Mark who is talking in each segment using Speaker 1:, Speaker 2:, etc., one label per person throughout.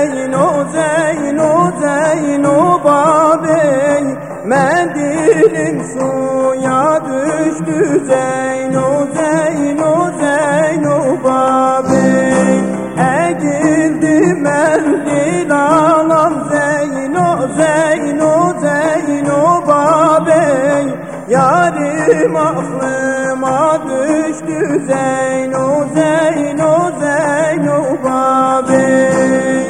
Speaker 1: Zeyno, Zeyno, Zeyno Bey, mendilim suya düştü. Zeyno, Zeyno, Zeyno Bey, egildi mendil alam. Zeyno, Zeyno, Zeyno Bey, yarim aklıma düştü. Zeyno, Zeyno, Zeyno Bey.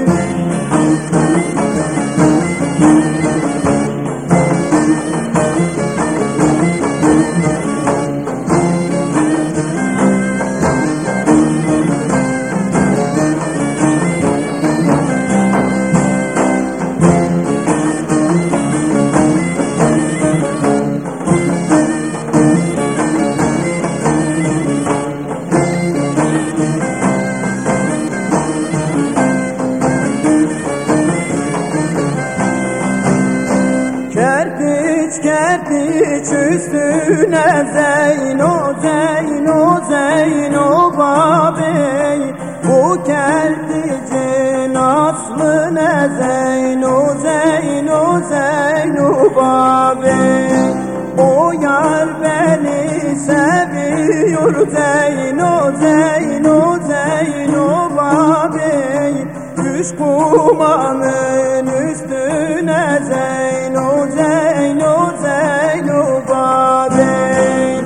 Speaker 1: Kerpiç, kerpiç üstüne Zeyno, Zeyno, Zeyno Bey, bu kerpicin aslı ne? Zeyno, Zeyno, Zeyno Bey, o yar beni seviyor. Zeyno, Zeyno, Zeyno Bey, düş kumanın üstüne. Zeyno, Zeyno, Zeyno Bey.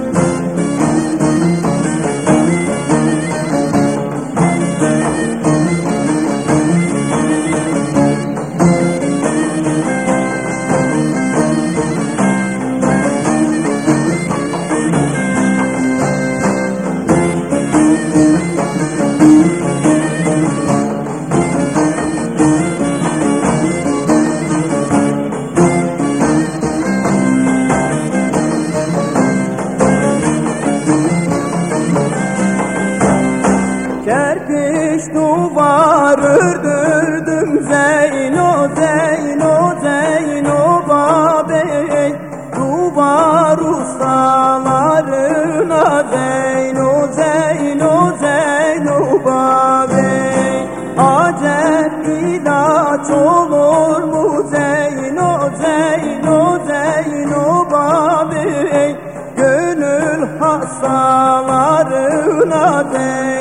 Speaker 1: Kerpiç duvar ördürdüm. Zeyno, Zeyno, Zeyno Bey, duvar ustalarına. Zeyno, Zeyno, Zeyno Bey, acep ilaç olur mu? Zeyno, Zeyno, Zeyno Bey, gönül hastalarına.